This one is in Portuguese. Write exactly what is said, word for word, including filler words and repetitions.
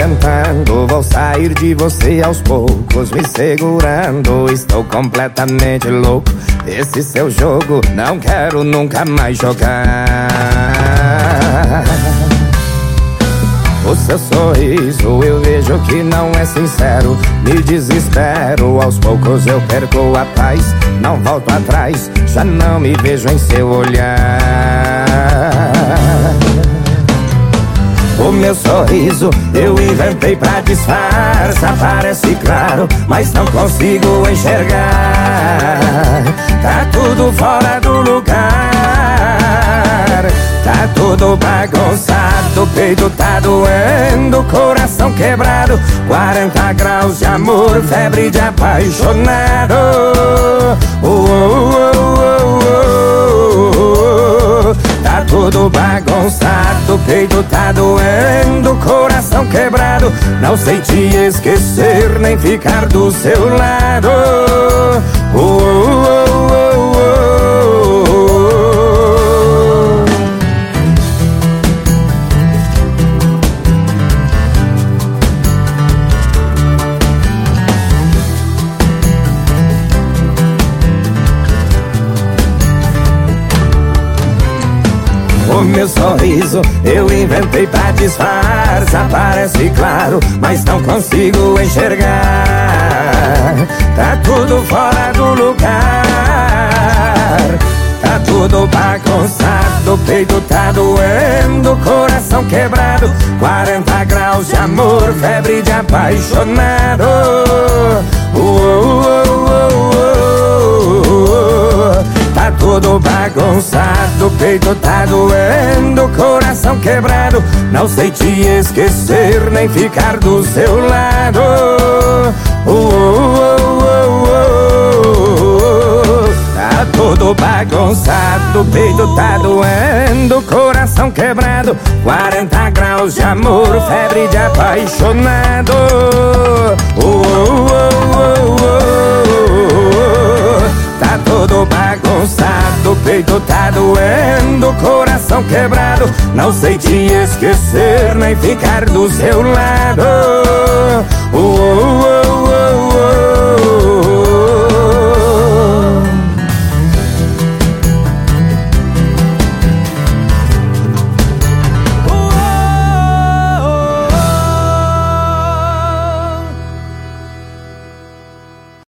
tentando, vou sair de você aos poucos, me segurando. Estou completamente louco, esse seu jogo não quero nunca mais jogar. O seu sorriso eu vejo que não é sincero, me desespero, aos poucos eu perco a paz. Não volto atrás, já não me vejo em seu olhar. O meu sorriso eu inventei pra disfarçar, parece claro, mas não consigo enxergar. Tá tudo fora do lugar, tá tudo bagunçado, o peito tá doendo, coração quebrado, quarenta graus de amor, febre de apaixonado. Oh, oh, oh, oh, oh. Tá tudo bagunçado, o peito tá doendo, coração quebrado, não sei te esquecer nem ficar do seu lado. Oh, oh, oh, oh, oh. O meu sorriso eu inventei pra disfarçar, parece claro, mas não consigo enxergar. Tá tudo fora do lugar, tá tudo bagunçado, o peito tá doendo, coração quebrado, quarenta graus de amor, febre de apaixonado. Oh, oh, oh, oh, oh. Tá tudo bagunçado, o peito tá doendo, coração quebrado, não sei te esquecer nem ficar do seu lado. Oh, oh, oh, oh, oh. Tá tudo bagunçado, o peito tá doendo, coração quebrado, quarenta graus de amor, febre de apaixonado. Oh, oh, oh, oh, oh. Tá tudo bagunçado, o peito tá doendo, coração quebrado, não sei te esquecer nem ficar do seu lado. Oh,